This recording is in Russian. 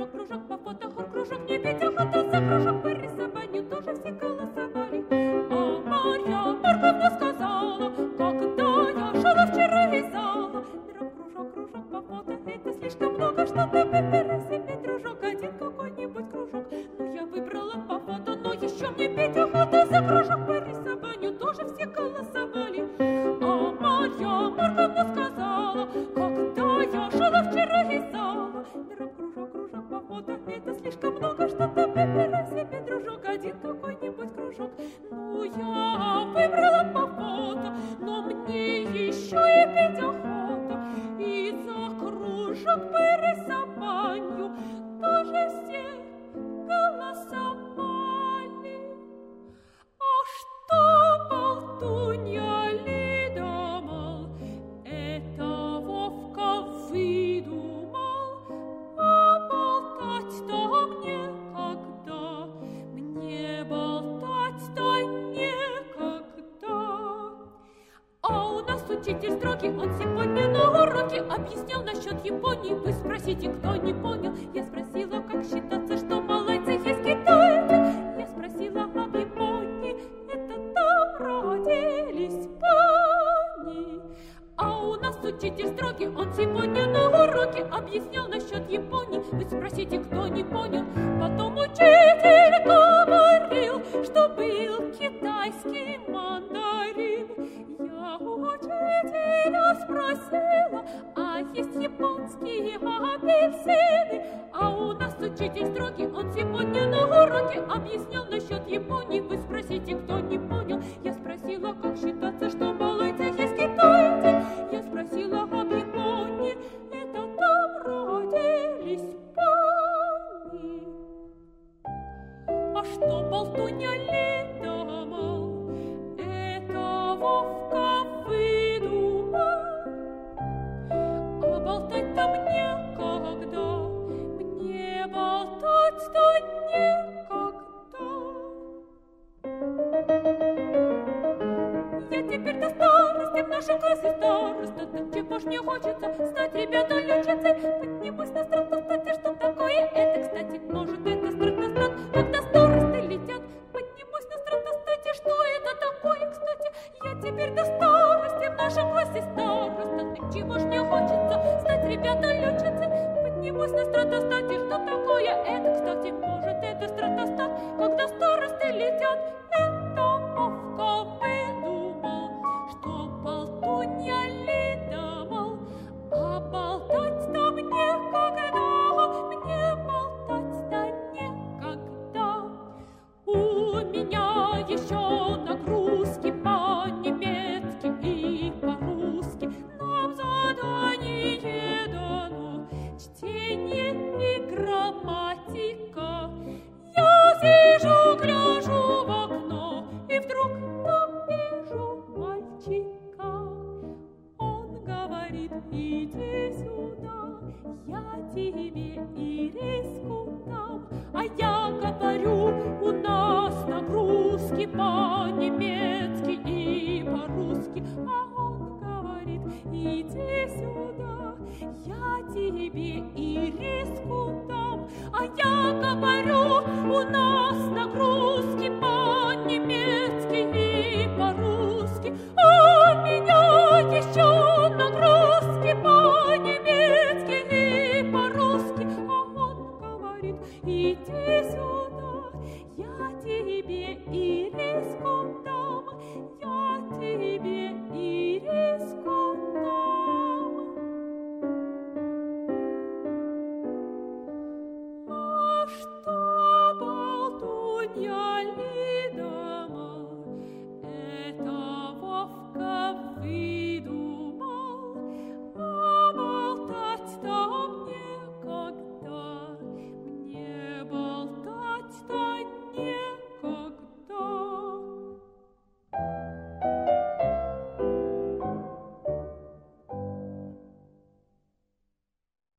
кружок, по фотохор кружок, не пить охота за кружок, по рисованию тоже все голосовали. А Марья Марковна сказала, когда я шла вчера из зала: кружок, кружок, по фото, это слишком много, что-то выбери себе, дружок, один какой-нибудь кружок. Ну, я выбрала по фото, но еще мне пить охота за кружок, по рисованию тоже все голосовали. А Марья Марковна сказала, когда я шла вчера из зала: кружок, кружок, по фото, это слишком много, что-то выбирай себе, дружок, один какой-нибудь кружок. Ну, я выбрала по фото, но мне еще и пить охота, и за кружок по рисованию тоже все голосовали. А что болтунья Лида, мол, это Вовка выдумал, а болтать-то мне болтать-то некогда. А у нас учитель строгий, он сегодня на уроке объяснял насчет Японии. Вы спросите, кто не понял? Я спросила, как считаться, что малайцы есть китайцы. Я спросила об Японии, это там родились пони. А у нас учитель строгий, он сегодня на уроке объяснял насчет Японии. Вы спросите, кто не понял? Потом учитель говорил, что был китайский мандарин. Я у учителя спросила, а есть японские апельсины? А у нас учитель строгий, он сегодня на уроке объяснял насчет Японии. Вы спросите, кто не понял? Я спросила, как считаться, что малайцы есть китайцы. Я спросила об Японии, это там родились пони. А что болтунья Лида, мол, это Вовка выдумал, а болтать-то мне болтать-то некогда. Я теперь до старости в нашем классе староста, так чего ж мне хочется стать, ребята, летчицей. Поднимусь на стратостате, что такое это, кстати, может, это стратостат, когда старосты летят. Поднимусь на стратостате, что это такое, кстати. Я теперь до старости в нашем классе староста, так чего ж мне хочется стать, ребята, летчицей. Поднимусь на стратостате, что такое это, кстати, может, это стратостат, когда старосты летят. Это Вовка выдумал, что болтунья Лида, мол, а болтать-то мне болтать-то некогда. У меня еще нагрузки по-немецки и по-русски, нам задание дано чтение и грамматика. Я сижу, гляжу в окно, и вдруг там вижу мальчика. Он говорит: иди сюда, я тебе ириску дам.